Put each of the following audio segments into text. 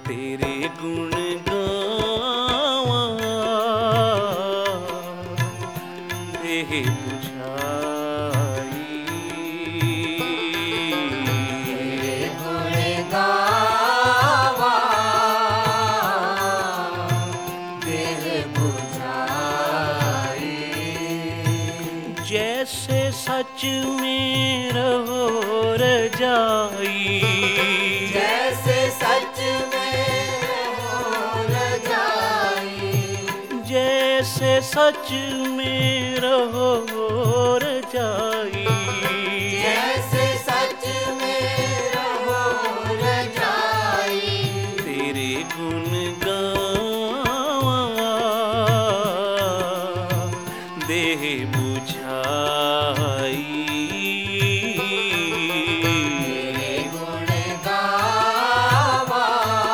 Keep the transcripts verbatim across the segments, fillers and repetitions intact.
तेरे गुण गावां देह बुझाई। तेरे गुण गावां देह बुझाई। जैसे सच में रहो रजाई, जैसे सच में रहो रजाई। जैसे सच में रहो रजाई। जैसे सच में रहो रजाई। तेरे गुण गावां देह बुझाई। तेरे गुण गावां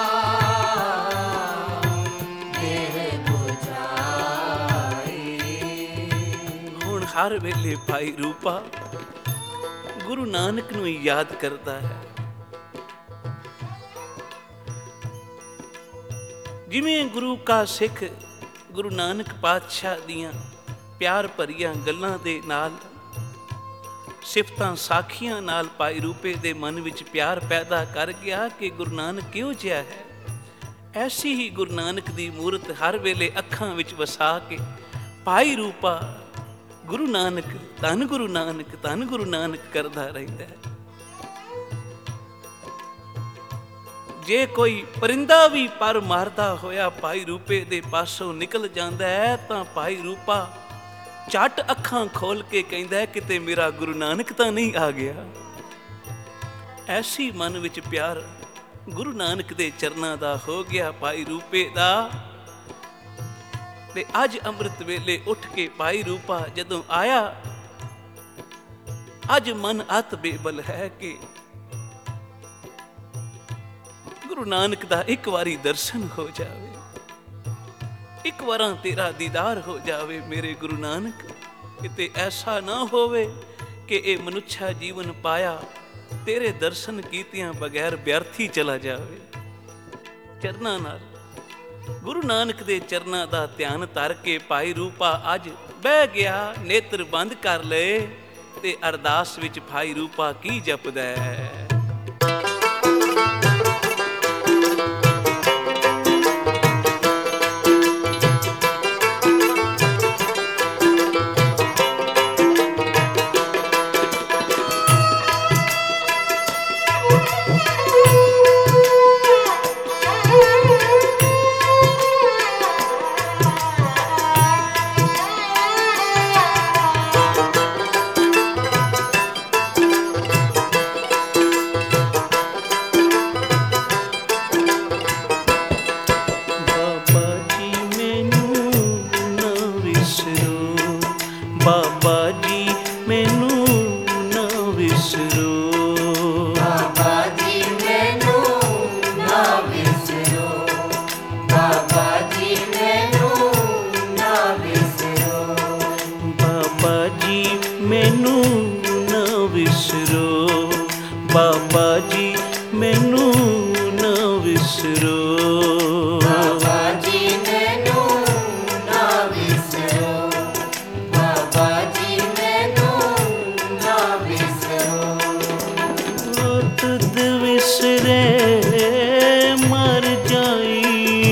देह बुझाई। ਹੁਣ ਹਰ ਵੇਲੇ ਭਾਈ ਰੂਪਾ ਗੁਰੂ ਨਾਨਕ ਨੂੰ ਯਾਦ ਕਰਦਾ ਹੈ। ਜਿਵੇਂ ਗੁਰੂ ਕਾ ਸਿੱਖ ਗੁਰੂ ਨਾਨਕ ਪਾਤਸ਼ਾਹ ਦੀਆਂ ਪਿਆਰ ਭਰੀਆਂ ਗੱਲਾਂ ਦੇ ਨਾਲ, ਸਿਫਤਾਂ ਸਾਖੀਆਂ ਨਾਲ ਭਾਈ ਰੂਪੇ ਦੇ ਮਨ ਵਿੱਚ ਪਿਆਰ ਪੈਦਾ ਕਰ ਗਿਆ ਕਿ ਗੁਰੂ ਨਾਨਕ ਕਿਹੋ ਜਿਹਾ ਹੈ, ਐਸੀ ਹੀ ਗੁਰੂ ਨਾਨਕ ਦੀ ਮੂਰਤ ਹਰ ਵੇਲੇ ਅੱਖਾਂ ਵਿੱਚ ਵਸਾ ਕੇ ਭਾਈ ਰੂਪਾ ਗੁਰੂ ਨਾਨਕ, ਧੰਨ ਗੁਰੂ ਨਾਨਕ, ਧੰਨ ਗੁਰੂ ਨਾਨਕ ਕਰਦਾ ਰਹਿੰਦਾ ਹੈ। ਜੇ ਕੋਈ ਪਰਿੰਦਾ ਵੀ ਪਰ ਮਾਰਦਾ ਹੋਇਆ ਭਾਈ ਰੂਪੇ ਦੇ ਪਾਸੋਂ ਨਿਕਲ ਜਾਂਦਾ ਹੈ ਤਾਂ ਭਾਈ ਰੂਪਾ ਝੱਟ ਅੱਖਾਂ ਖੋਲ ਕੇ ਕਹਿੰਦਾ ਹੈ ਕਿਤੇ ਮੇਰਾ ਗੁਰੂ ਨਾਨਕ ਤਾਂ ਨਹੀਂ ਆ ਗਿਆ। ਐਸੀ ਮਨ ਵਿੱਚ ਪਿਆਰ ਗੁਰੂ ਨਾਨਕ ਦੇ ਚਰਨਾਂ ਦਾ ਹੋ ਗਿਆ ਭਾਈ ਰੂਪੇ ਦਾ। ਤੇ ਅੱਜ ਅੰਮ੍ਰਿਤ ਵੇਲੇ ਉੱਠ ਕੇ ਭਾਈ ਰੂਪਾ ਜਦੋਂ ਆਇਆ, ਅੱਜ ਮਨ ਅਤ ਬੇਬਲ ਹੈ ਕਿ ਗੁਰੂ ਨਾਨਕ ਦਾ ਇੱਕ ਵਾਰੀ ਦਰਸ਼ਨ ਹੋ ਜਾਵੇ, ਇੱਕ ਵਾਰਾਂ ਤੇਰਾ ਦੀਦਾਰ ਹੋ ਜਾਵੇ ਮੇਰੇ ਗੁਰੂ ਨਾਨਕ। ਕਿਤੇ ਐਸਾ ਨਾ ਹੋਵੇ ਕਿ ਇਹ ਮਨੁੱਖਾ ਜੀਵਨ ਪਾਇਆ ਤੇਰੇ ਦਰਸ਼ਨ ਕੀਤਿਆਂ ਬਗੈਰ ਵਿਅਰਥੀ ਚਲਾ ਜਾਵੇ। ਚਰਨਾਂ ਨਾਲ, ਗੁਰੂ ਨਾਨਕ ਦੇ ਚਰਨਾਂ ਦਾ ਧਿਆਨ ਧਰ ਕੇ ਭਾਈ ਰੂਪਾ ਅੱਜ ਬਹਿ ਗਿਆ, ਨੇਤਰ ਬੰਦ ਕਰ ਲਏ ਤੇ ਅਰਦਾਸ ਵਿੱਚ ਭਾਈ ਰੂਪਾ ਕੀ ਜਪਦਾ ਹੈ। ਬਾਬਾ ਜੀ ਮੈਨੂੰ ਨਾ ਵਿਸਰੋ, ਬਾਬਾ ਜੀ ਮੈਨੂੰ ਨਾ ਵਿਸਰੋ, ਬਾਬਾ ਜੀ ਮੈਨੂੰ ਨਾ ਵਿਸਰੋ, ਬਾਬਾ ਜੀ ਮੈਨੂੰ ਨਾ ਵਿਸਰੋ, ਬਾਬਾ ਜੀ ਮੈਨੂੰ ਨਾ ਵਿਸਰੋ, ਬਾਬਾ ਜੀ ਮੈਨੂੰ ਨਾ ਵਿਸਰੋ, ਬਾਬਾ ਜੀ ਮੈਨੂੰ ਨਾ ਵਿਸਰੋ। ਤੁਧ ਵਿਸਰੇ ਮਰ ਜਾਈ,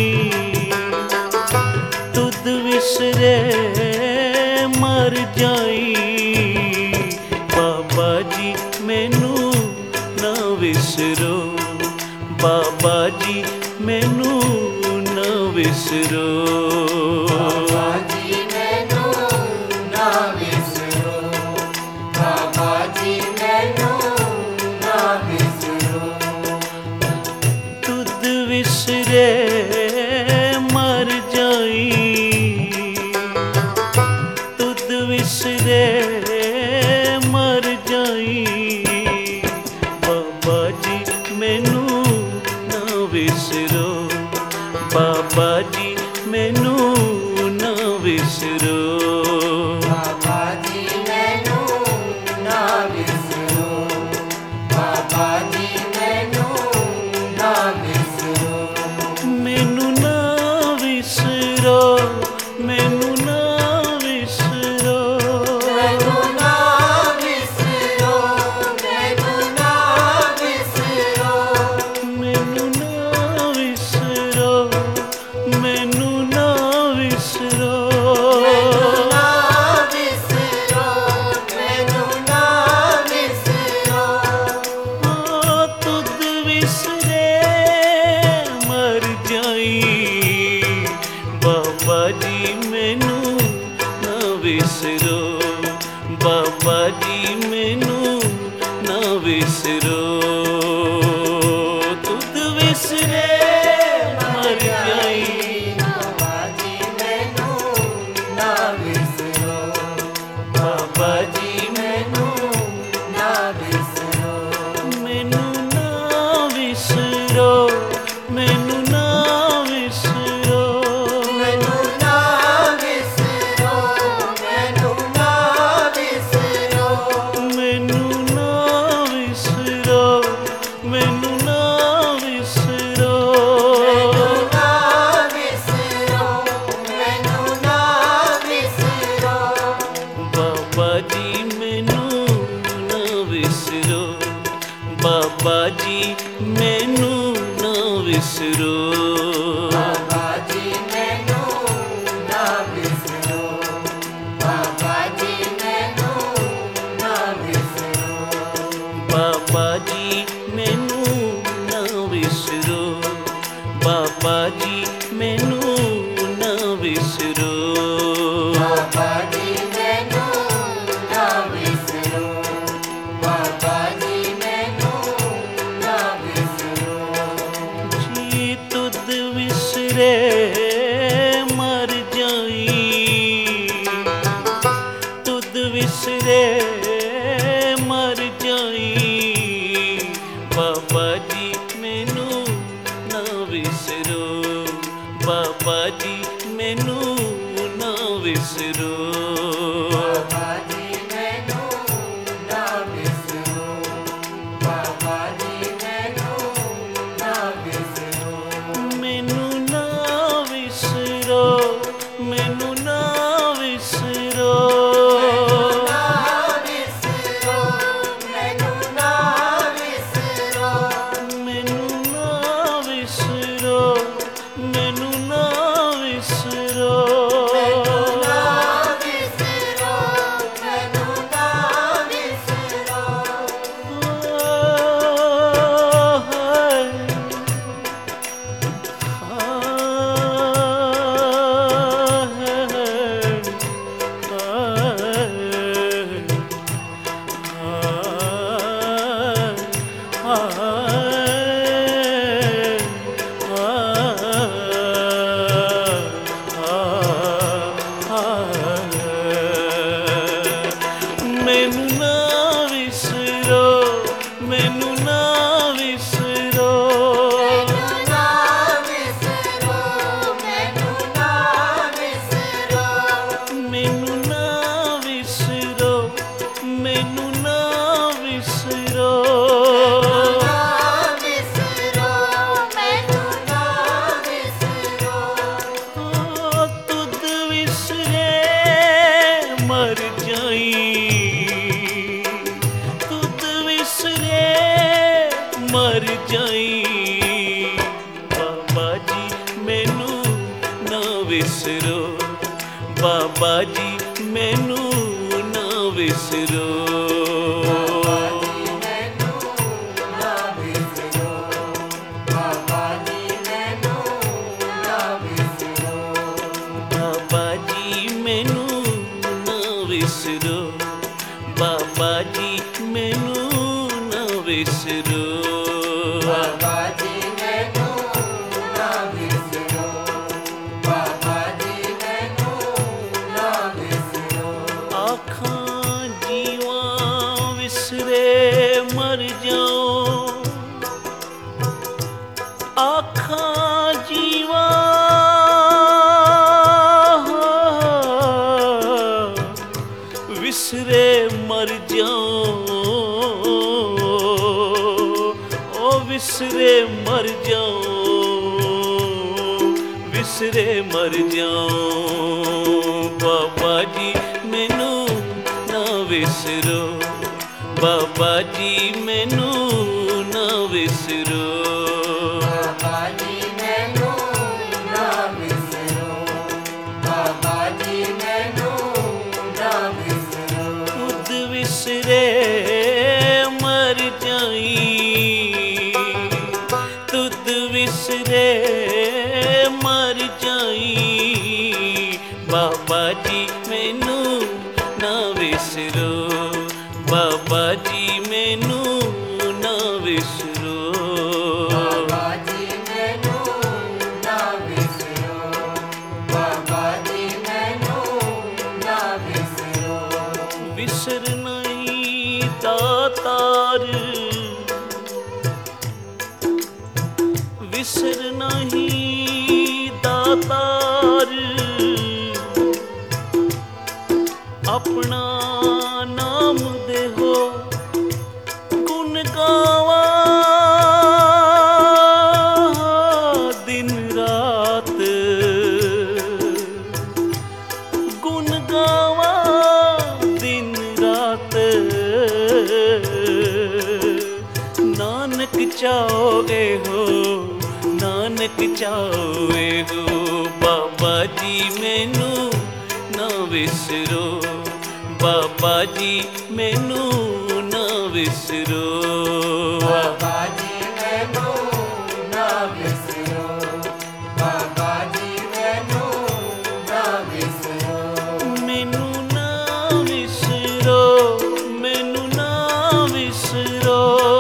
ਤੁਧ ਵਿਸਰੇ ਮਰ ਜਾਈ, ਬਾਬਾ ਜੀ ਮੈਨੂੰ ਨਾ ਵਿਸਰੋ, ਬਾਬਾ ਜੀ ਮੈਨੂੰ ਨਾ ਵਿਸਰੋ, ਬਾਬਾ ਜੀ ਮੈਨੂੰ ਨਾ ਵਿਸਰੋ, ਬਾਬਾ ਜੀ ਮੈਨੂੰ ਨਾ ਵਿਸਰੋ। ਤੁਧ ਵਿਸਰੇ ਮਰ ਜਾਈ, ਤੁਧ ਵਿਸਰੇ ਮਰ ਜਾਈ, ਬਾਬਾ ਜੀ ਮੈਨੂੰ ਨਾ ਵਿਸਰੋ, ਬਾਬਾ ਜੀ ਮੈਨੂੰ ਨਾ ਵਿਸਰੋ, ਬਾਬਾ ਜੀ ਮੈਨੂੰ ਨਾ ਵਿਸਰੋ, ਬਾਬਾ ਜੀ ਮੈਨੂੰ ਨਾ ਵਿਸਰੋ। ਵਿਸਰੋ। ਬਾਬਾ ਜੀ ਮੈਨੂੰ ਨਾ ਵਿਸਰੋ, ਬਾਬਾ ਜੀ ਮੈਨੂੰ ਨਾ ਵਿਸਰੋ, ਬਾਬਾ ਜੀ ਮੈਨੂੰ ਨਾ ਵਿਸਰੋ, ਬਾਬਾ ਜੀ ਮੈਨੂੰ ਨਾ ਵਿਸਰੋ। ਬਾਬਾ ਜੀ ਮੈਨੂੰ ਨਾ ਵਿਸਰੋ, ਬਾਬਾ ਜੀ ਮੈਨੂੰ ਨਾ ਵਿਸਰੋ। ਜੀ ਤੁਧ ਵਿਸਰੇ ਮਰ ਜਾਈ, ਤੁਧ ਵਿਸਰੇ ਮਰ ਜਾਈ, ਬਾਬਾ ਜੀ ਮੈਨੂੰ ਨਾ ਵਿਸਰੋ, ਬਾਬਾ ਜੀ ਮੈਨੂੰ ਨਾ ਵਿਸਰੋ। ਬਾਬਾ ਜੀ ਮੈਨੂੰ ਨਾ ਵਿਸਰੋ, ਬਾਬਾ ਜੀ ਮੈਨੂੰ ਨਾ ਵਿਸਰੋ, ਮੈਨੂੰ ਨਾ ਵਿਸਰੋ, ਮੈਨੂੰ ਨਾ ਵਿਸਰੋ, ਨਾ ਵਿਸਰੋ, ਮੈਨੂੰ ਨਾ ਵਿਸਰੋ, ਮੈਨੂੰ ਨਾ ਵਿਸਰੋ, ਮੈਨੂੰ ਨਾ ਵਿਸਰੋ। ਨਾ ਵਿਸਰੋ, ਮੈਨੂੰ ਨਾ ਵਿਸਰੋ। ਮੈਨੂੰ ਨਾ ਵਿਸਰੋ, ਮੈਨੂੰ ਨਾ ਵਿਸਰੋ, ਮੈਨੂੰ ਨਾ ਵਿਸਰੋ, ਮੈਨੂੰ ਨਾ ਵਿਸਰੋ, ਮੈਨੂੰ ਨਾ ਵਿਸਰੋ, ਮੈਨੂੰ ਨਾ ਵਿਸਰੋ। ਨਾ ਵਿਸਰੋ, ਮੈਨੂੰ ਨਾ ਵਿਸਰੋ। ਤੁਧ ਵਿਸਰੇ ਮਰ ਜਾਈ, ਤੁਧ ਵਿਸਰੇ ਮਰ ਜਾਈ, ਬਾਬਾ ਜੀ ਮੈਨੂੰ ਨਾ ਵਿਸਰੋ, ਬਾਬਾ ਜੀ ਮੈਨੂੰ ਨਾ ਵਿਸਰੋ। ਮੈਨੂੰ ਨਾ ਵਿਸਰੋ, ਬਾਬਾ ਜੀ ਮੈਨੂੰ ਨਾ ਵਿਸਰੋ, ਬਾਬਾ ਜੀ ਮੈਨੂੰ ਨਾ ਵਿਸਰੋ, ਬਾਬਾ ਜੀ ਮੈਨੂੰ ਨਾ ਵਿਸਰੋ। ਬਾਬਾ ਜੀ ਮੈਨੂੰ ਨਾ ਵਿਸਰੋ, ਬਾਬਾ ਜੀ ਮੈਨੂੰ ਨਾ ਵਿਸਰੋ। ਆਖਾਂ ਜੀਵਾਂ ਵਿਸਰੇ ਮਰ ਜਾਓ, ਆਖਾਂ ਜੀਵਾਂ ਵਿਸਰੇ ਮਰ ਜਾਓ, ਓ ਵਿਸਰੇ ਮਰ ਜਾਓ, ਵਿਸਰੇ ਮਰ ਜਾਓ, ਬਾਬਾ ਜੀ ਮੈਨੂੰ ਨਾ ਵਿਸਰੋ, ਬਾਬਾ ਜੀ ਮੈਨੂੰ ਨਾ ਵਿਸਰੋ। ਬਾਬਾ ਜੀ ਮੈਨੂੰ ਨਾ ਵਿਸਰੋ, ਬਾਬਾ ਜੀ ਮੈਨੂੰ ਨਾ ਵਿਸਰੋ। ਤੁਧ ਵਿਸਰੇ ਮਰ ਜਾਈ, ਤੁਧ ਵਿਸਰੇ ਮਰ ਜਾਈ, ਬਾਬਾ ਜੀ ਮੈਨੂੰ ਨਾ ਵਿਸਰੋ, ਬਾਬਾ ਜੀ ਮੈਨੂੰ ਨਾ ਵਿਸਰੋ। ਬਾਬਾ ਜੀ ਮੈਨੂੰ ਨਾ ਵਿਸਰੋ, ਬਾਬਾ ਜੀ ਮੈਨੂੰ ਨਾ ਵਿਸਰੋ। ਵਿਸਰ ਨਹੀਂ ਦਾਤਾਰ, ਵਿਸਰ ਨਹੀਂ ਦਾਤਾਰ, ਨਾਨਕ ਚਾਵੇ ਹੋ ਬਾਬਾ ਜੀ ਮੈਨੂੰ ਨਾ ਵਿਸਰੋ ਬਾਬਾ ਜੀ ਮੈਨੂੰ ਨਾ ਵਿਸਰੋ ਬਾਬਾ ਜੀ ਮੈਨੂੰ ਨਾ ਵਿਸਰੋ ਬਾਬਾ ਜੀ ਮੈਨੂੰ ਨਾ ਵਿਸਰੋ ਮੈਨੂੰ ਨਾ ਵਿਸਰੋ ਮੈਨੂੰ ਨਾ ਵਿਸਰੋ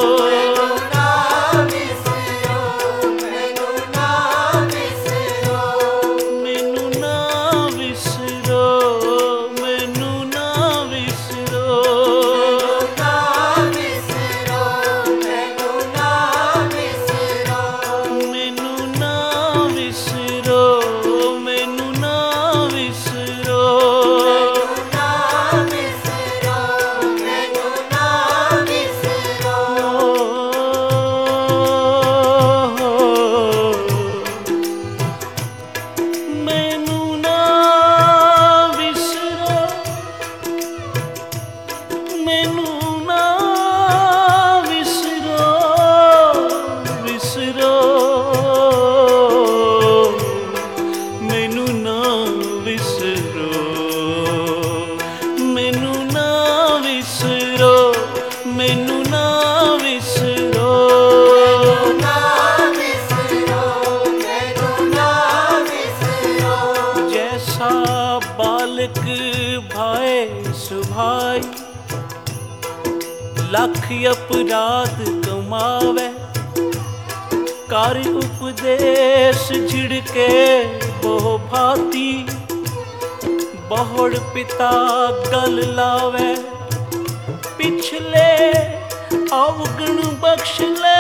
ਮੈਨੂੰ ਨਾ ਵਿਸਰੋ ਮੈਨੂੰ ਨਾ ਵਿਸਰੋ ਮੈਨੂੰ ਨਾ ਵਿਸਰੋ ਮੈਨੂੰ ਨਾ ਵਿਸਰੋ ਮੈਨੂੰ ਨਾ ਵਿਸਰੋ ਮੈਨੂੰ ਨਾ ਵਿਸਰੋ ਮੈਨੂੰ ਨਾ ਵਿਸਰੋ ਨਾ ਵਿਸਰੋ ਮੈਨੂੰ ਨਾ ਵਿਸਰੋ ਮੈਨੂੰ ਨਾ ਵਿਸਰੋ ਮੈਨੂੰ ਨਾ ਵਿਸਰੋ ਵਿਸਰੋ ਮੈਨੂੰ ਨਾ ਵਿਸਰੋ ਮੈਨੂੰ ਨਾ ਵਿਸਰੋ ਮੈਨੂੰ ਨਾ ਵਿਸਰੋ ਨਾ ਵਿਸਰੋ ਮੈਨੂੰ ਨਾ ਵਿਸਰੋ ਜੈਸਾ ਬਾਲਕ ਭਾਏ ਸੁਭਾਈ ਲੱਖ ਅਪਰਾਧ ਕਮਾਵੇ ਕਰ ਉਪਦੇਸ਼ ਝਿੜਕੇ ਬਹੁ ਭਾਤੀ ਬਹੁੜ ਪਿਤਾ ਗਲ ਲਾਵੇ ਪਿਛਲੇ ਅਵਗਣ ਬਖਸ਼ ਲੈ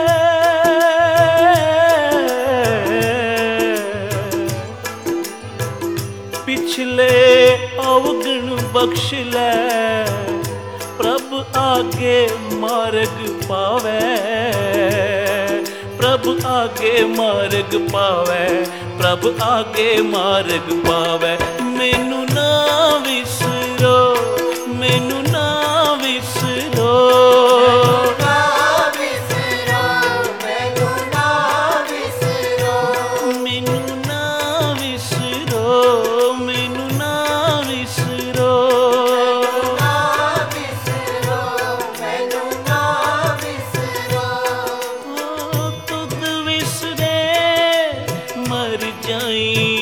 ਪਿਛਲੇ ਅਵਗਣ ਬਖਸ਼ ਲੈ ਪ੍ਰਭ ਆਗੇ ਮਾਰਗ ਪਾਵੇ ਪ੍ਰਭ ਆਗੇ ਮਾਰਗ ਪਾਵੇ ਪ੍ਰਭ ਆਗੇ ਮਾਰਗ ਪਾਵੇ ਮੈਨੂੰ ਨਾ ਵਿਸਰੋ ਮੈਨੂੰ ਨਾ ਵਿਸਰੋ ਨਾ ਵਿਸਰੋ ਮੈਨੂੰ ਨਾ ਵਿਸਰੋ ਮੈਨੂੰ ਨਾ ਵਿਸਰੋ ਮੈਨੂੰ ਨਾ ਵਿਸਰੋ ਨਾ ਵਿਸਰੋ ਮੈਨੂੰ ਨਾ ਵਿਸਰੋ ਓ ਤੁਧ ਵਿਸਰੇ ਮਰ ਜਾਈ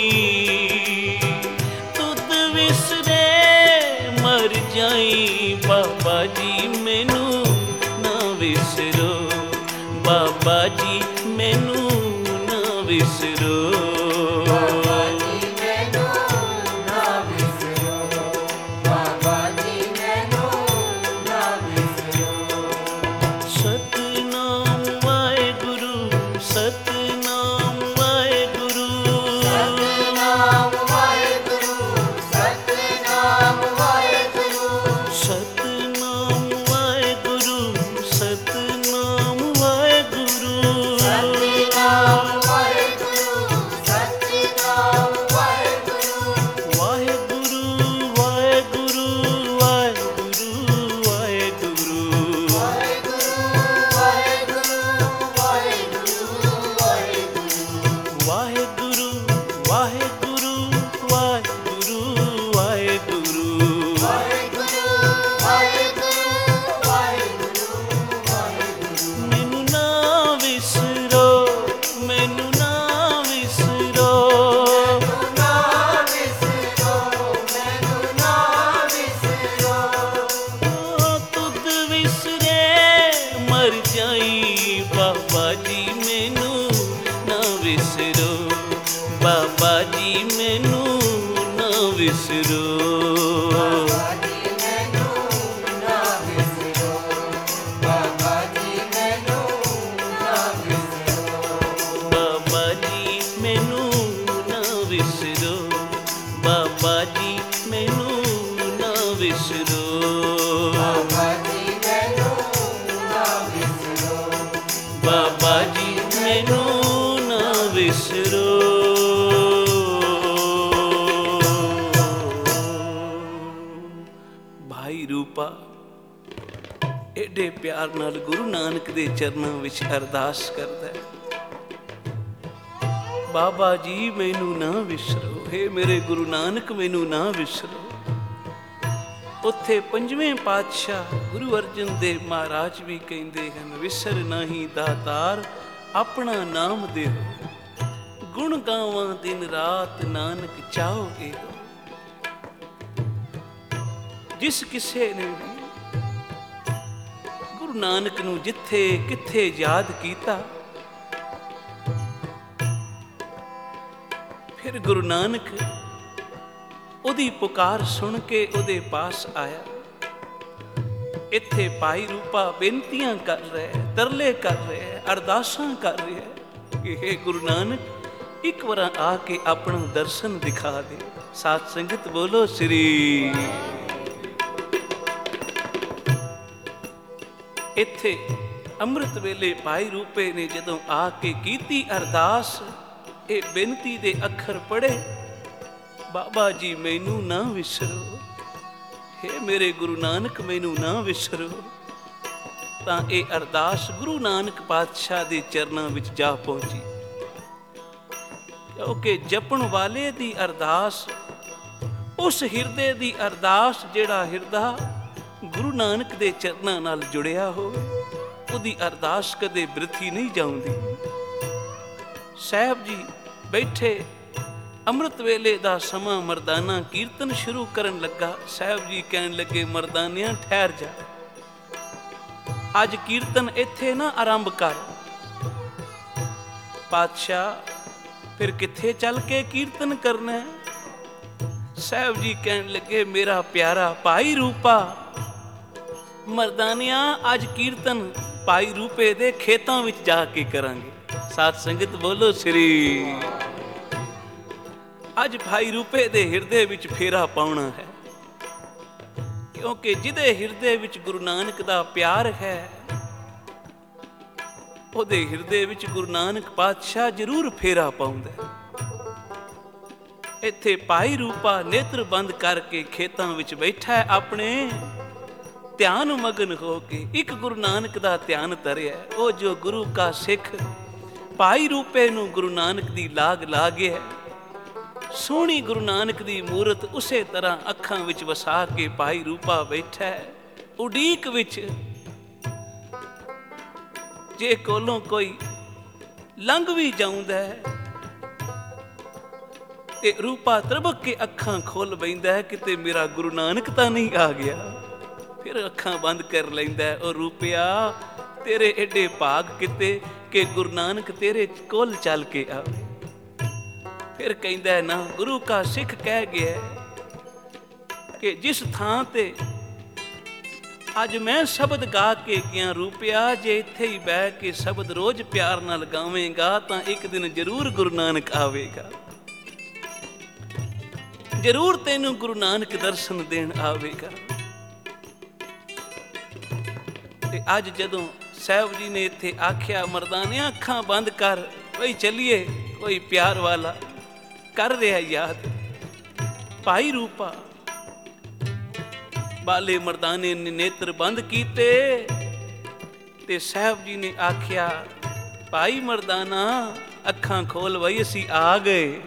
ਤੁਧ ਵਿਸਰੇ ਮਰ ਜਾਈ ਬਾਬਾ ਜੀ ਮੈਨੂੰ ਨਾ ਵਿਸਰੋ ਬਾਬਾ ਜੀ ਮੈਨੂੰ ਨਾ ਵਿਸਰੋ ਬਾਬਾ ਜੀ ਮੈਨੂੰ ਨਾ ਵਿਸਰੋ ਬਾਬਾ ਜੀ ਮੈਨੂੰ ਨਾ ਵਿਸਰੋ ਸਤਿਨਾਮ ਵਾਹਿਗੁਰੂ ਸਤਿਨਾਮ ਵਾਹਿਗੁਰੂ ਸਤਿਨਾਮ ਵਾਹਿਗੁਰੂ ਸਤਿਨਾਮ ਵਾਹਿਗੁਰੂ ਸਤਿਨਾਮ ਵਾਹਿਗੁਰੂ ਸਤਿਨਾਮ ਵਾਹਿਗੁਰੂ ਸਤਿਨਾਮ ਵਾਹਿਗੁਰੂ ਸਤਿਨਾਮ ਵਾਹਿਗੁਰੂ ਵਾਹਿਗੁਰੂ ਵਾਹਿਗੁਰੂ ਵਾਹਿਗੁਰੂ ਵਾਹਿਗੁਰੂ ਵਾਹਿਗੁਰੂ ਵਾਹਿਗੁਰੂ ਵਾਹਿਗੁਰੂ ਵਾਹਿਗੁਰੂ ਵਾਹਿਗੁਰੂ ਵਾਹਿਗੁਰੂ ਵਾਹਿਗੁਰੂ ਵਾਹਿਗੁਰੂ ਵਾਹਿਗੁਰੂ ਮੈਨੂੰ ਨਾ ਵਿਸਰੋ ਮੈਨੂੰ ਨਾ ਵਿਸਰੋ ਨਾ ਵਿਸਰੋ ਮੈਨੂੰ ਨਾ ਵਿਸਰੋ ਓ ਤੁਧ ਵਿਸਰੇ ਮਰ ਜਾਈ ਬਾਬਾ ਜੀ ਮੈਨੂੰ ਨਾ ਵਿਸਰੋ ਬਾਬਾ ਜੀ ਮੈਨੂੰ ਨਾ ਵਿਸਰੋ ਬਾਬਾ ਜੀ ਮੈਨੂੰ ਨਾ ਵਿਸਰੋ ਬਾਬਾ ਜੀ ਮੈਨੂੰ ਨਾ ਵਿਸਰੋ ਬਾਬਾ ਜੀ ਮੈਨੂੰ ਨਾ ਵਿਸਰੋ ਬਾਬਾ ਜੀ ਮੈਨੂੰ ਨਾ ਵਿਸਰੋ ਬਾਬਾ ਜੀ ਮੈਨੂੰ ਨਾ ਵਿਸਰੋ ਬਾਬਾ ਜੀ ਮੈਨੂੰ ਨਾ ਵਿਸਰੋ ਭਾਈ ਰੂਪਾ ਏਡੇ ਪਿਆਰ ਨਾਲ ਗੁਰੂ ਨਾਨਕ ਦੇ ਚਰਨਾਂ ਵਿੱਚ ਅਰਦਾਸ ਕਰਦਾ ਹੈ। ਬਾਬਾ ਜੀ ਮੈਨੂੰ ਨਾ ਵਿਸਰੋ, ਹੇ ਮੇਰੇ ਗੁਰੂ ਨਾਨਕ ਮੈਨੂੰ ਨਾ ਵਿਸਰੋ। ਉੱਥੇ ਪੰਜਵੇਂ ਪਾਤਸ਼ਾਹ ਗੁਰੂ ਅਰਜਨ ਦੇਵ ਮਹਾਰਾਜ ਵੀ ਕਹਿੰਦੇ ਹਨ, ਵਿਸਰ ਨਾਹੀਂ ਦਾਤਾਰ ਆਪਣਾ ਨਾਮ ਦੇਹੋ, ਗੁਣ ਗਾਵਾਂ ਦਿਨ ਰਾਤ ਨਾਨਕ ਚਾਹੋ ਇਹੋ। ਜਿਸ ਕਿਸੇ ਨੇ ਵੀ ਗੁਰੂ ਨਾਨਕ ਨੂੰ ਜਿੱਥੇ ਕਿੱਥੇ ਯਾਦ ਕੀਤਾ, ਫਿਰ ਗੁਰੂ ਨਾਨਕ ਉਹਦੀ ਪੁਕਾਰ ਸੁਣ ਕੇ ਉਹਦੇ ਪਾਸ ਆਇਆ। ਇੱਥੇ ਭਾਈ ਰੂਪਾ ਬੇਨਤੀਆਂ ਕਰ ਰਿਹਾ, ਤਰਲੇ ਕਰ ਰਿਹਾ, ਅਰਦਾਸਾਂ ਕਰ ਰਿਹਾ ਕਿ ਹੇ ਗੁਰੂ ਨਾਨਕ ਇੱਕ ਵਾਰ ਆ ਕੇ ਆਪਣਾ ਦਰਸ਼ਨ ਦਿਖਾ ਦੇ। ਸਾਧ ਸੰਗਤ ਬੋਲੋ ਸ੍ਰੀ। ਇੱਥੇ ਅੰਮ੍ਰਿਤ ਵੇਲੇ ਭਾਈ ਰੂਪੇ ਨੇ ਜਦੋਂ ਆ ਕੇ ਕੀਤੀ ਅਰਦਾਸ, ਇਹ ਬੇਨਤੀ ਦੇ ਅੱਖਰ ਪੜ੍ਹੇ, ਬਾਬਾ ਜੀ ਮੈਨੂੰ ਨਾ ਵਿਸਰੋ, ਹੇ ਮੇਰੇ ਗੁਰੂ ਨਾਨਕ ਮੈਨੂੰ ਨਾ ਵਿਸਰੋ, ਤਾਂ ਇਹ ਅਰਦਾਸ ਗੁਰੂ ਨਾਨਕ ਪਾਤਸ਼ਾਹ ਦੇ ਚਰਨਾਂ ਵਿੱਚ ਜਾ ਪਹੁੰਚੀ। ਕਿਉਂਕਿ ਜਪਣ ਵਾਲੇ ਦੀ ਅਰਦਾਸ, ਉਸ ਹਿਰਦੇ ਦੀ ਅਰਦਾਸ ਜਿਹੜਾ ਹਿਰਦਾ ਗੁਰੂ ਨਾਨਕ ਦੇ ਚਰਨਾਂ ਨਾਲ ਜੁੜਿਆ ਹੋਵੇ, ਉਹਦੀ ਅਰਦਾਸ ਕਦੇ ਬਿਰਥੀ ਨਹੀਂ ਜਾਉਂਦੀ। ਸਾਹਿਬ ਜੀ ਬੈਠੇ, ਅੰਮ੍ਰਿਤ ਵੇਲੇ ਦਾ ਸਮਾਂ, ਮਰਦਾਨਾ ਕੀਰਤਨ ਸ਼ੁਰੂ ਕਰਨ ਲੱਗਾ। ਸਾਹਿਬ ਜੀ ਕਹਿਣ ਲੱਗੇ, ਮਰਦਾਨਿਆਂ ਠਹਿਰ ਜਾ, ਅੱਜ ਕੀਰਤਨ ਇੱਥੇ ਨਾ ਆਰੰਭ ਕਰ। ਪਾਤਸ਼ਾਹ ਫਿਰ ਕਿੱਥੇ ਚੱਲ ਕੇ ਕੀਰਤਨ ਕਰਨਾ ਹੈ? ਸਾਹਿਬ ਜੀ ਕਹਿਣ ਲੱਗੇ, ਮੇਰਾ ਪਿਆਰਾ ਭਾਈ ਰੂਪਾ, ਮਰਦਾਨਿਆਂ ਅੱਜ ਕੀਰਤਨ ਭਾਈ ਰੂਪੇ ਦੇ ਖੇਤਾਂ ਵਿੱਚ ਜਾ ਕੇ ਕਰਾਂਗੇ। ਸਾਧ ਸੰਗਤ ਬੋਲੋ ਸ੍ਰੀ। ਅੱਜ ਭਾਈ ਰੂਪੇ ਦੇ ਹਿਰਦੇ ਵਿੱਚ ਫੇਰਾ ਪਾਉਣਾ ਹੈ, ਕਿਉਂਕਿ ਜਿਹਦੇ ਹਿਰਦੇ ਵਿੱਚ ਗੁਰੂ ਨਾਨਕ ਦਾ ਪਿਆਰ ਹੈ, ਉਹਦੇ ਹਿਰਦੇ ਵਿੱਚ ਗੁਰੂ ਨਾਨਕ ਪਾਤਸ਼ਾਹ ਜ਼ਰੂਰ ਫੇਰਾ ਪਾਉਂਦਾ ਹੈ। ਇੱਥੇ ਭਾਈ ਰੂਪਾ ਨੇਤਰ ਬੰਦ ਕਰਕੇ ਖੇਤਾਂ ਵਿੱਚ ਬੈਠਾ ਹੈ, ਆਪਣੇ ਧਿਆਨ ਮਗਨ ਹੋ ਕੇ ਇੱਕ ਗੁਰੂ ਨਾਨਕ ਦਾ ਧਿਆਨ ਧਰਿਆ। ਉਹ ਜੋ ਗੁਰੂ ਕਾ ਸਿੱਖ ਭਾਈ ਰੂਪੇ ਨੂੰ ਗੁਰੂ ਨਾਨਕ ਦੀ ਲਾਗ ਲਾ ਗਿਆ, ਸੋਹਣੀ ਗੁਰੂ ਨਾਨਕ ਦੀ ਮੂਰਤ ਉਸੇ ਤਰ੍ਹਾਂ ਅੱਖਾਂ ਵਿੱਚ ਵਸਾ ਕੇ ਭਾਈ ਰੂਪਾ ਬੈਠਾ ਹੈ ਉਡੀਕ ਵਿੱਚ। ਜੇ ਕੋਲੋਂ ਕੋਈ ਲੰਘ ਵੀ ਜਾਉਂਦਾ ਹੈ ਤੇ ਰੂਪਾ ਤਰਬਕ ਕੇ ਅੱਖਾਂ ਖੋਲ ਬੈਂਦਾ ਹੈ, ਕਿਤੇ ਮੇਰਾ ਗੁਰੂ ਨਾਨਕ ਤਾਂ ਨਹੀਂ ਆ ਗਿਆ। ਫਿਰ ਅੱਖਾਂ ਬੰਦ ਕਰ ਲੈਂਦਾ, ਉਹ ਰੂਪਿਆ ਤੇਰੇ ਐਡੇ ਭਾਗ ਕਿਤੇ ਕਿ ਗੁਰੂ ਨਾਨਕ ਤੇਰੇ ਕੋਲ ਚੱਲ ਕੇ ਆਵੇ। ਫਿਰ ਕਹਿੰਦਾ, ਨਾ ਗੁਰੂ ਕਾ ਸਿੱਖ ਕਹਿ ਗਿਆ ਕਿ ਜਿਸ ਥਾਂ ਤੇ ਅੱਜ ਮੈਂ ਸ਼ਬਦ ਗਾ ਕੇ ਗਿਆ, ਰੂਪਿਆ ਜੇ ਇੱਥੇ ਹੀ ਬਹਿ ਕੇ ਸ਼ਬਦ ਰੋਜ਼ ਪਿਆਰ ਨਾਲ ਗਾਵੇਂਗਾ ਤਾਂ ਇੱਕ ਦਿਨ ਜ਼ਰੂਰ ਗੁਰੂ ਨਾਨਕ ਆਵੇਗਾ, ਜ਼ਰੂਰ ਤੈਨੂੰ ਗੁਰੂ ਨਾਨਕ ਦਰਸ਼ਨ ਦੇਣ ਆਵੇਗਾ। ਤੇ ਅੱਜ ਜਦੋਂ ਸਾਹਿਬ ਜੀ ਨੇ ਇੱਥੇ ਆਖਿਆ, ਮਰਦਾਨਿਆਂ ਅੱਖਾਂ ਬੰਦ ਕਰ, ਬਈ ਚੱਲੀਏ, ਕੋਈ ਪਿਆਰ ਵਾਲਾ ਕਰ ਰਿਹਾ ਯਾਦ। ਭਾਈ ਰੂਪਾ ਬਾਲੇ ਮਰਦਾਨੇ ਨੇ ਨੇਤਰ ਬੰਦ ਕੀਤੇ ਤੇ ਸਾਹਿਬ ਜੀ ਨੇ ਆਖਿਆ, ਭਾਈ ਮਰਦਾਨਾ ਅੱਖਾਂ ਖੋਲ ਬਈ, ਅਸੀਂ ਆ ਗਏ।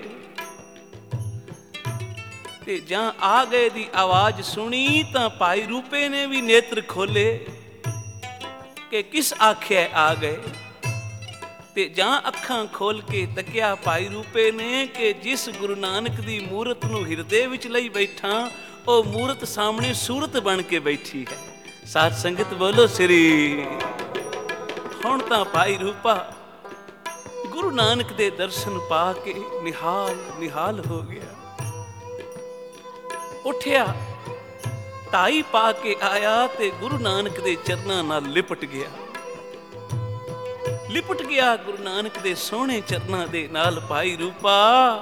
ਤੇ ਜਾਂ ਆ ਗਏ ਦੀ ਆਵਾਜ਼ ਸੁਣੀ ਤਾਂ ਭਾਈ ਰੂਪੇ ਨੇ ਵੀ ਨੇਤਰ ਖੋਲੇ ਕਿ ਕਿਸ ਆਖਿਆ ਆ ਗਏ। ਤੇ ਜਾਂ ਅੱਖਾਂ ਖੋਲ ਕੇ ਤੱਕਿਆ ਭਾਈ ਰੂਪੇ ਨੇ ਕਿ ਜਿਸ ਗੁਰੂ ਨਾਨਕ ਦੀ ਮੂਰਤ ਨੂੰ ਹਿਰਦੇ ਵਿੱਚ ਲਈ ਬੈਠਾ, ਉਹ ਮੂਰਤ ਸਾਹਮਣੇ ਸੂਰਤ ਬਣ ਕੇ ਬੈਠੀ ਹੈ। ਸਾਧ ਸੰਗਤ ਬੋਲੋ ਸ੍ਰੀ। ਹੁਣ ਤਾਂ ਭਾਈ ਰੂਪਾ ਗੁਰੂ ਨਾਨਕ ਦੇ ਦਰਸ਼ਨ ਪਾ ਕੇ ਨਿਹਾਲ ਨਿਹਾਲ ਹੋ ਗਿਆ। ਉੱਠਿਆ, ਢਾਈ ਪਾ ਕੇ ਆਇਆ ਤੇ ਗੁਰੂ ਨਾਨਕ ਦੇ ਚਰਨਾਂ ਨਾਲ ਲਿਪਟ ਗਿਆ ਲਿਪਟ ਗਿਆ ਗੁਰੂ ਨਾਨਕ ਦੇ ਸੋਹਣੇ ਚਰਨਾਂ ਦੇ ਨਾਲ ਭਾਈ ਰੂਪਾ।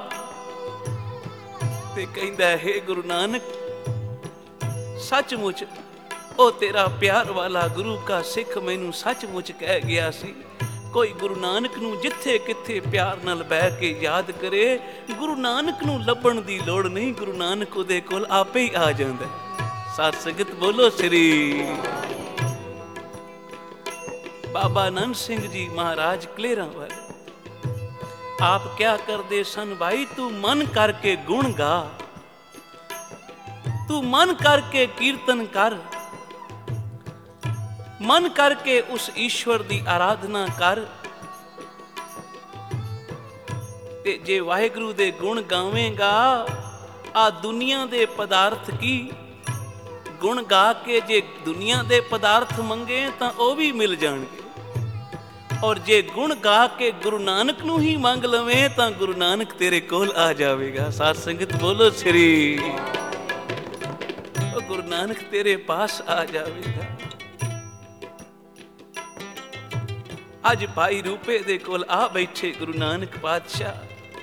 ਤੇ ਕਹਿੰਦਾ, ਹੈ ਗੁਰੂ ਨਾਨਕ, ਸੱਚਮੁੱਚ ਉਹ ਤੇਰਾ ਪਿਆਰ ਵਾਲਾ ਗੁਰੂ ਕਾ ਸਿੱਖ ਮੈਨੂੰ ਸੱਚਮੁੱਚ ਕਹਿ ਗਿਆ ਸੀ, ਕੋਈ ਗੁਰੂ ਨਾਨਕ ਨੂੰ ਜਿੱਥੇ ਕਿੱਥੇ ਪਿਆਰ ਨਾਲ ਬਹਿ ਕੇ ਯਾਦ ਕਰੇ, ਗੁਰੂ ਨਾਨਕ ਨੂੰ ਲੱਭਣ ਦੀ ਲੋੜ ਨਹੀਂ, ਗੁਰੂ ਨਾਨਕ ਉਹਦੇ ਕੋਲ ਆਪੇ ਹੀ ਆ ਜਾਂਦਾ। ਸਾਧ ਸੰਗਤ ਬੋਲੋ ਸ੍ਰੀ। ਬਾਬਾ ਨੰਦ ਸਿੰਘ ਜੀ ਮਹਾਰਾਜ ਕਲੇਰਾਂ ਵਾਲੇ ਆਪ ਕਿਆ ਕਰਦੇ ਸਨ, ਭਾਈ ਤੂੰ ਮਨ ਕਰਕੇ ਗੁਣ ਗਾ, ਤੂੰ ਮਨ ਕਰਕੇ ਕੀਰਤਨ ਕਰ, ਮਨ ਕਰਕੇ ਉਸ ਈਸ਼ਵਰ ਦੀ ਆਰਾਧਨਾ ਕਰ। ਤੇ ਜੇ ਵਾਹਿਗੁਰੂ ਦੇ ਗੁਣ ਗਾਵੇਂਗਾ, ਆ ਦੁਨੀਆ ਦੇ ਪਦਾਰਥ ਕੀ ਗੁਣ ਗਾ ਕੇ ਜੇ ਦੁਨੀਆ ਦੇ ਪਦਾਰਥ ਮੰਗੇ ਤਾਂ ਉਹ ਵੀ ਮਿਲ ਜਾਣਗੇ, ਔਰ ਜੇ ਗੁਣ ਗਾ ਕੇ ਗੁਰੂ ਨਾਨਕ ਨੂੰ ਹੀ ਮੰਗ ਲਵੇਂ ਤਾਂ ਗੁਰੂ ਨਾਨਕ ਤੇਰੇ ਕੋਲ ਆ ਜਾਵੇਗਾ। ਸਾਧ ਸੰਗਤ ਬੋਲੋ ਸ੍ਰੀ, ਉਹ ਗੁਰੂ ਨਾਨਕ ਤੇਰੇ ਪਾਸ ਆ ਜਾਵੇਗਾ। ਅੱਜ ਭਾਈ ਰੂਪੇ ਦੇ ਕੋਲ ਆ ਬੈਠੇ ਗੁਰੂ ਨਾਨਕ ਪਾਤਸ਼ਾਹ,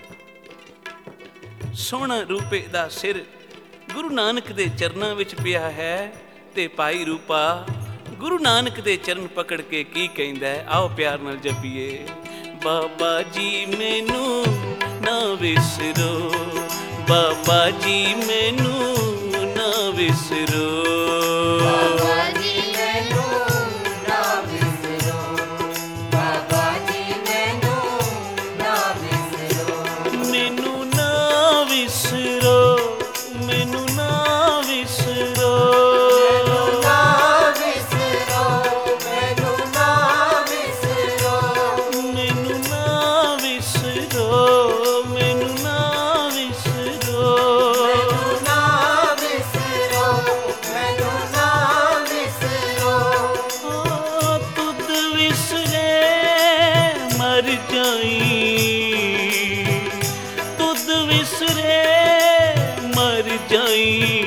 ਸੋਹਣਾ ਰੂਪੇ ਦਾ ਸਿਰ ਗੁਰੂ ਨਾਨਕ ਦੇ ਚਰਨਾਂ ਵਿੱਚ ਪਿਆ ਹੈ, ਤੇ ਭਾਈ ਰੂਪਾ ਗੁਰੂ ਨਾਨਕ ਦੇ ਚਰਨ ਪਕੜ ਕੇ ਕੀ ਕਹਿੰਦਾ ਹੈ, ਆਓ ਪਿਆਰ ਨਾਲ ਜਪੀਏ। ਬਾਬਾ ਜੀ ਮੈਨੂੰ ਨਾ ਵਿਸਰੋ, ਬਾਬਾ ਜੀ ਮੈਨੂੰ ਨਾ ਵਿਸਰੋ, ਬਾਬਾ ਜੀ ਮੈਨੂੰ ਨਾ ਵਿਸਰੋ, ਬਾਬਾ ਜੀ ਮੈਨੂੰ ਨਾ ਵਿਸਰੋ, ਮੈਨੂੰ ਨਾ ਵਿਸਰੋ, ਮੈਨੂੰ ਨਾ ਵਿਸਰੋ, ਮੈਨੂੰ ਨਾ ਵਿਸਰੋ, ਮੈਨੂੰ ਨਾ ਵਿਸਰੋ, ਮੈਨੂੰ ਨਾ ਵਿਸਰੋ, ਮੈਨੂੰ ਨਾ ਵਿਸਰੋ, ਮੈਨੂੰ ਨਾ ਵਿਸਰੋ, ਮੈਨੂੰ ਨਾ ਵਿਸਰੋ, ਓ ਤੁਧ ਵਿਸਰੇ ਮਰ ਜਾਈ, ਤੁਧ ਵਿਸਰੇ ਮਰ ਜਾਈ,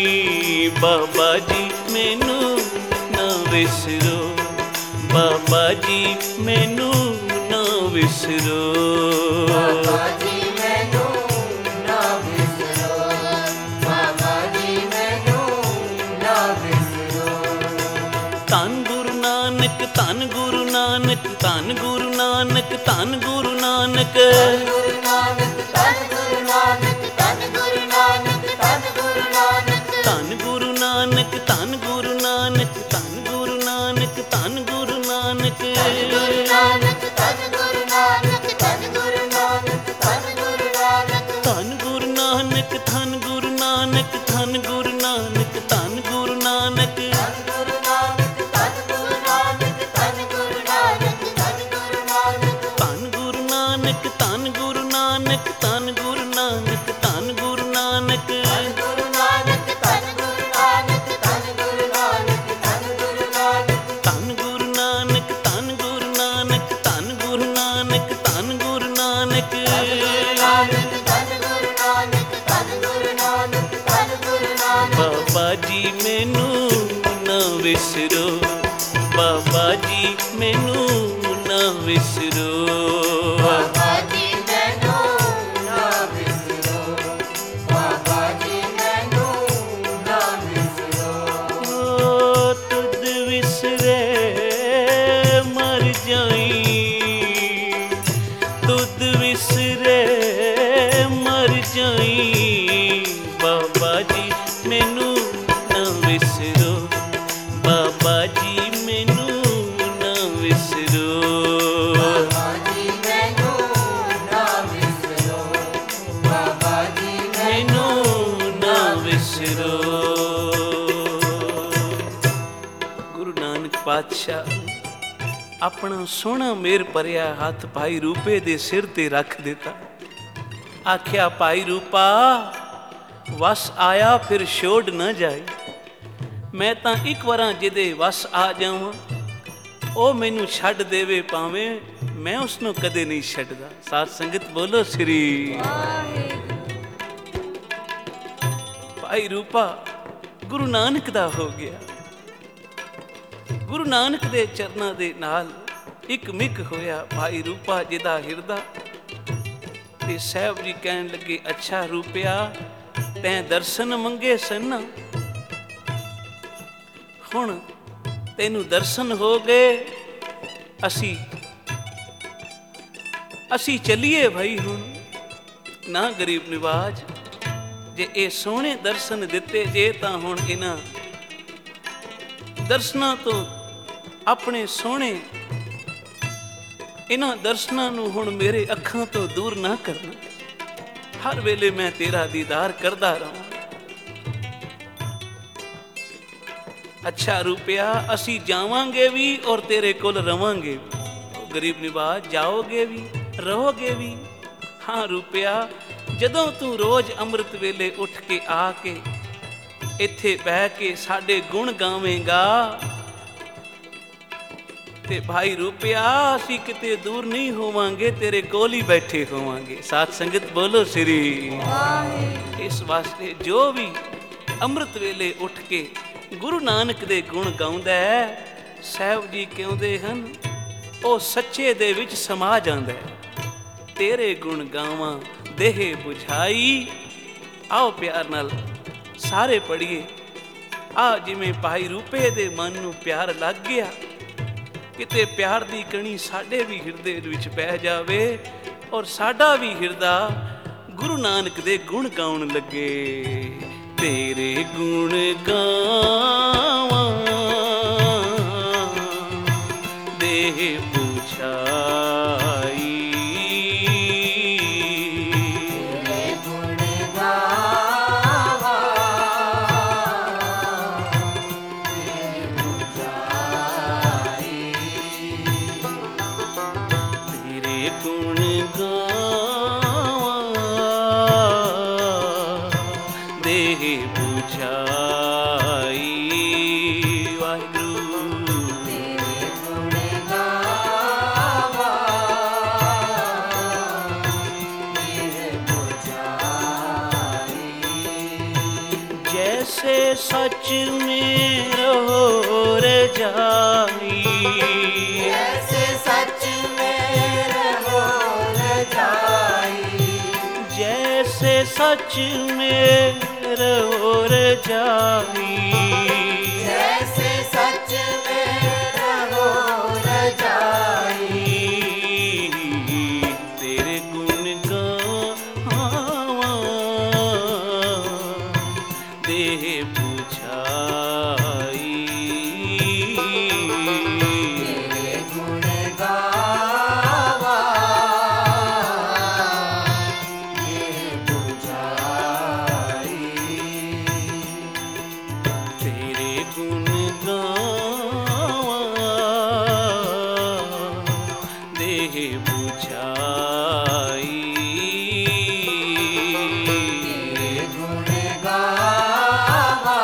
ਬਾਬਾ ਜੀ ਮੈਨੂੰ ਨਾ ਵਿਸਰੋ, ਬਾਬਾ ਜੀ ਮੈਨੂੰ ਨਾ ਵਿਸਰੋ, ਬਾਬਾ ਜੀ ਮੈਨੂੰ ਨਾ ਵਿਸਰੋ, ਬਾਬਾ ਜੀ ਮੈਨੂੰ ਨਾ ਵਿਸਰੋ। ਧੰਨ ਗੁਰੂ ਨਾਨਕ, ਧੰਨ ਗੁਰੂ ਨਾਨਕ, ਧੰਨ ਗੁਰੂ ਨਾਨਕ, ਧੰਨ ਗੁਰੂ ਨਾਨਕ, ਗੁਰੂ ਨਾਨਕ, ਧੰਨ ਗੁਰੂ ਨਾਨਕ, ਧੰਨ ਗੁਰੂ ਨਾਨਕ, ਧੰਨ ਗੁਰੂ ਨਾਨਕ, ਧੰਨ ਗੁਰੂ ਨਾਨਕ, ਧੰਨ ਗੁਰੂ ਨਾਨਕ, ਧੰਨ ਗੁਰੂ ਨਾਨਕ, ਧੰਨ ਗੁਰੂ ਨਾਨਕ, ਗੁਰੂ ਨਾਨਕ, ਧੰਨ ਗੁਰੂ ਨਾਨਕ, ਧੰਨ ਗੁਰੂ ਨਾਨਕ, ਧੰਨ ਗੁਰੂ ਨਾਨਕ, ਧੰਨ ਗੁਰੂ ਨਾਨਕ, ਧੰਨ ਗੁਰੂ ਨਾਨਕ, ਧੰਨ ਗੁਰੂ ਨਾਨਕ, ਧੰਨ ਗੁਰੂ ਨਾਨਕ, ਧੰਨ ਗੁਰੂ ਨਾਨਕ, ਧੰਨ ਗੁਰੂ ਨਾਨਕ, ਧੰਨ ਗੁਰੂ ਨਾਨਕ, ਧੰਨ ਗੁਰੂ ਨਾਨਕ, ਧੰਨ ਗੁਰੂ ਨਾਨਕ, ਧੰਨ ਗੁਰੂ ਨਾਨਕ, ਧੰਨ ਗੁਰੂ ਨਾਨਕ, ਧੰਨ ਗੁਰੂ ਨਾਨਕ, ਗੁਰੂ ਨਾਨਕ, ਧੰਨ ਗੁਰੂ ਨਾਨਕ, ਧੰਨ ਗੁਰੂ ਨਾਨਕ, ਧੰਨ ਗੁਰੂ ਨਾਨਕ, ਧੰਨ ਗੁਰੂ ਨਾਨਕ, ਧੰਨ ਗੁਰੂ ਨਾਨਕ, ਧੰਨ ਗੁਰੂ ਨਾਨਕ, ਧੰਨ ਗੁਰੂ ਨਾਨਕ, ਨਾਨਕ, ਧੰਨ ਗੁਰੂ ਨਾਨਕ, ਧੰਨ ਗੁਰੂ ਨਾਨਕ, ਧੰਨ ਗੁਰੂ ਨਾਨਕ, ਬਾਬਾ ਜੀ ਮੈਨੂੰ ਨਾ ਵਿਸਰੋ, ਬਾਬਾ ਜੀ ਮੈਨੂੰ ਨਾ ਵਿਸਰੋ, ਬਾਬਾ ਜੀ ਮੈਨੂੰ ਨਾ ਵਿਸਰੋ, ਬਾਬਾ ਜੀ ਮੈਨੂੰ ਨਾ ਵਿਸਰੋ, ਓ ਤੁਧ ਵਿਸਰੇ ਮਰ ਜਾਈ, ਤੁਧ ਵਿਸਰੇ ਮਰ ਜਾਈ, ਬਾਬਾ ਜੀ ਮੈਨੂੰ ਨਾ ਵਿਸਰੋ, ਬਾਬਾ ਜੀ ਮੈਨੂੰ ਨਾ ਵਿਸਰੋ, ਬਾਬਾ ਜੀ ਮੈਨੂੰ ਨਾ ਵਿਸਰੋ, ਬਾਬਾ ਜੀ ਮੈਨੂੰ ਨਾ ਵਿਸਰੋ। ਗੁਰੂ ਨਾਨਕ ਪਾਤਸ਼ਾਹ ਆਪਣਾ ਸੋਹਣਾ ਮੇਰ ਭਰਿਆ ਹੱਥ ਭਾਈ ਰੂਪੇ ਦੇ ਸਿਰ ਤੇ ਰੱਖ ਦਿੱਤਾ, ਆਖਿਆ ਭਾਈ ਰੂਪਾ ਵਸ ਆਇਆ ਫਿਰ ਛੋੜ ਨਾ ਜਾਏ, ਮੈਂ ਤਾਂ ਇੱਕ ਵਾਰਾਂ ਜਿਹਦੇ ਵਸ ਆ ਜਾਵਾਂ ਉਹ ਮੈਨੂੰ ਛੱਡ ਦੇਵੇ ਭਾਵੇਂ, ਮੈਂ ਉਸ ਨੂੰ ਕਦੇ ਨਹੀਂ ਛੱਡਦਾ। ਸਾਧ ਸੰਗਤ ਬੋਲੋ ਸ੍ਰੀ। ਭਾਈ ਰੂਪਾ ਗੁਰੂ ਨਾਨਕ ਦਾ ਹੋ ਗਿਆ, ਗੁਰੂ ਨਾਨਕ ਦੇ ਚਰਨਾਂ ਦੇ ਨਾਲ ਇੱਕ ਮਿਕ ਹੋਇਆ ਭਾਈ ਰੂਪਾ ਜੀ ਦਾ ਹਿਰਦਾ। ਤੇ ਸਾਹਿਬ ਜੀ ਕਹਿਣ ਲੱਗੇ, ਅੱਛਾ ਰੂਪਿਆ ਤੈਂ ਦਰਸ਼ਨ ਮੰਗੇ ਸਨ, ਹੁਣ ਤੈਨੂੰ ਦਰਸ਼ਨ ਹੋ ਗਏ, ਅਸੀਂ ਅਸੀਂ ਚੱਲੀਏ ਭਾਈ ਹੁਣ। ਨਾ ਗਰੀਬ ਨਿਵਾਜ, ਜੇ ਇਹ ਸੋਹਣੇ ਦਰਸ਼ਨ ਦਿੱਤੇ ਜੇ ਤਾਂ ਹੁਣ ਇਹਨਾਂ ਦਰਸ਼ਨਾਂ ਤੋਂ ਆਪਣੇ ਸੋਹਣੇ इन्हां दर्शनां नूं हुण मेरे अखां तो दूर ना करना। हर वेले मैं तेरा दीदार करदा रहां। अच्छा रूपिया, असी जावांगे भी और तेरे कोल रवांगे भी। गरीब निवाज, जाओगे भी रहोगे भी। हाँ रूपिया, जदों तू रोज अमृत वेले उठ के आके इत्थे बह के साडे गुण गावेंगा ते भाई रूपिया असी किते दूर नहीं होवांगे, तेरे कोल ही बैठे होवांगे। साथ संगत बोलो श्री। इस वास्ते जो भी अमृत वेले उठ के गुरु नानक दे गुण गाउंदा है, साहब जी कहंदे हन, ਉਹ ਸੱਚੇ ਦੇ ਵਿੱਚ ਸਮਾ ਜਾਂਦਾ ਹੈ। ਤੇਰੇ ਗੁਣ ਗਾਵਾਂ ਦੇਹ ਬੁਝਾਈ। ਆਓ ਪਿਆਰ ਨਾਲ ਸਾਰੇ ਪੜੀਏ। ਆ ਜਿਵੇਂ ਭਾਈ ਰੂਪੇ ਦੇ ਮਨ ਨੂੰ ਪਿਆਰ ਲੱਗ ਗਿਆ, ਕਿਤੇ ਪਿਆਰ ਦੀ ਕਣੀ ਸਾਡੇ ਵੀ ਹਿਰਦੇ ਵਿੱਚ ਪੈ ਜਾਵੇ ਔਰ ਸਾਡਾ ਵੀ ਹਿਰਦਾ ਗੁਰੂ ਨਾਨਕ ਦੇ ਗੁਣ ਗਾਉਣ ਲੱਗੇ। ਤੇਰੇ ਗੁਣ ਗਾਵਾਂ देह बुझाई। तेरे गुण गावा देह बुझाई। तेरे गुण गावा देह बुझाई। जैसे सच में रहो रजाई। जैसे सच में रहो रजाई। जैसे सच में रहो रजाई। जैसे सच में रहो रजाई। तेरे गुण गावां देह बुझाई। तेरे गुण गावा देह बुझाई। तेरे गुण गावां देह बुझाई। तेरे गुण गावा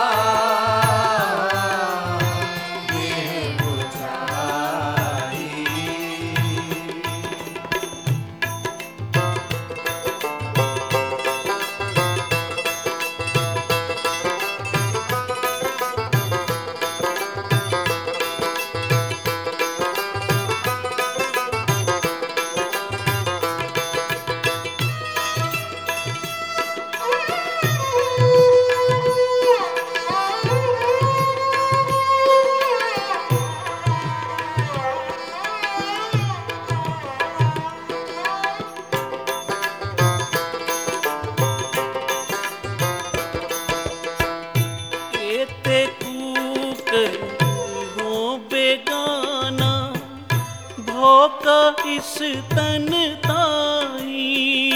देह बुझाई। एते कूक हो बेगाना भोका इस तन ताई।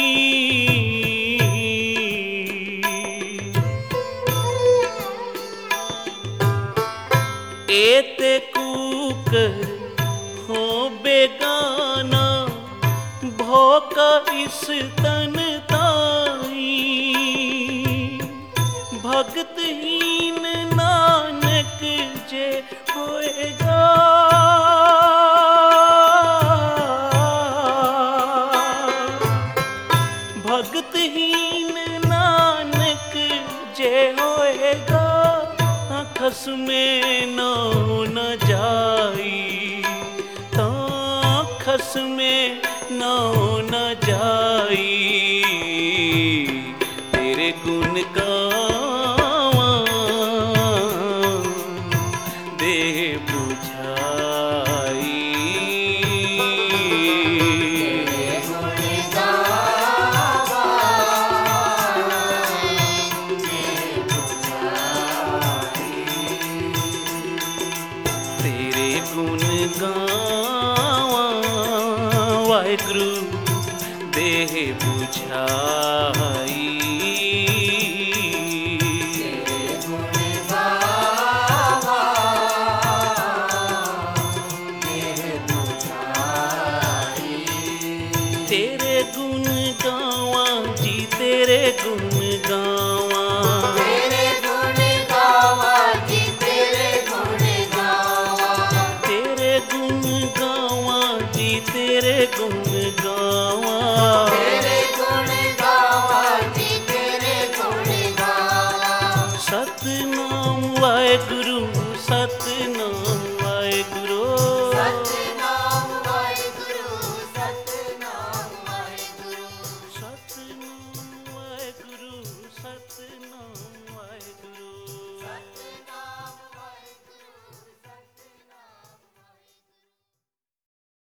एते कूक हो बेगाना भोका इस तन ताई। भगतहीन नानक जे होएगा भगतहीन नानक जे होएगा खसमे ना न जाई। ता खसमे ना न जाई। तेरे गुण गावां देह बुझाई। तेरे गुण गावा देह बुझाई। तेरे गुण गावां बुझाई। तेरे गुण गावा जी तेरे गुण गावा, तेरे गुण गावा जी तेरे गुण गावा, तेरे गुण गावा जी तेरे गुण गावा। तेरे गुण गावा जी तेरे गुण गावा। सतनाम वाहेगुरु सतनाम